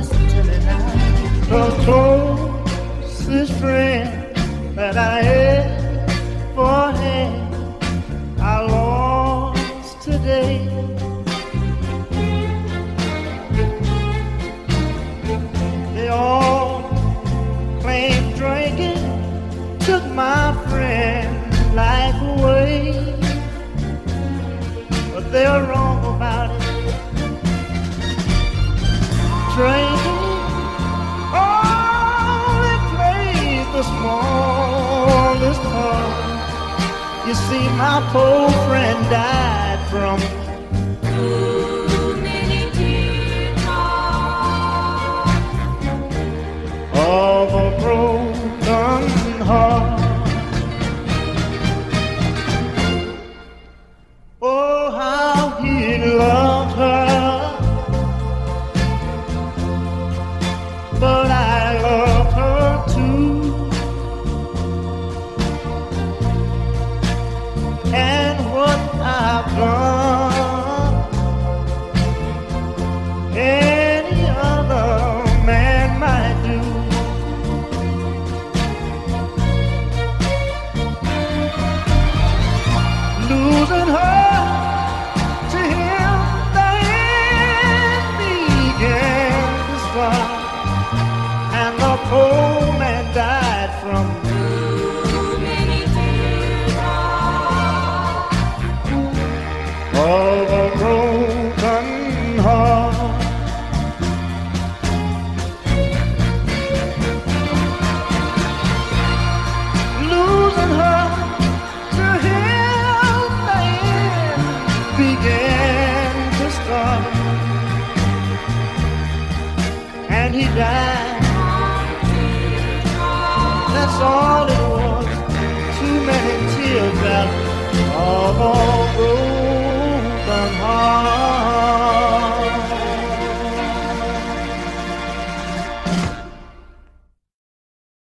listen to me now. The closest friend that I ever had, I lost today. They all claim drinking took my friend's life away, but they're wrong about it. Drinking only plays the smallest part. You see, my poor friend died from too many teardrops of a broken heart. Oh, how he loved her, but I love her too. And what I've done, any other man might do. Losing her to him, the end began to start, and the poor man died from too many teardrops of a broken heart. Losing her to him, the end began to start, and he died. That's all it was. Too many tears out of all.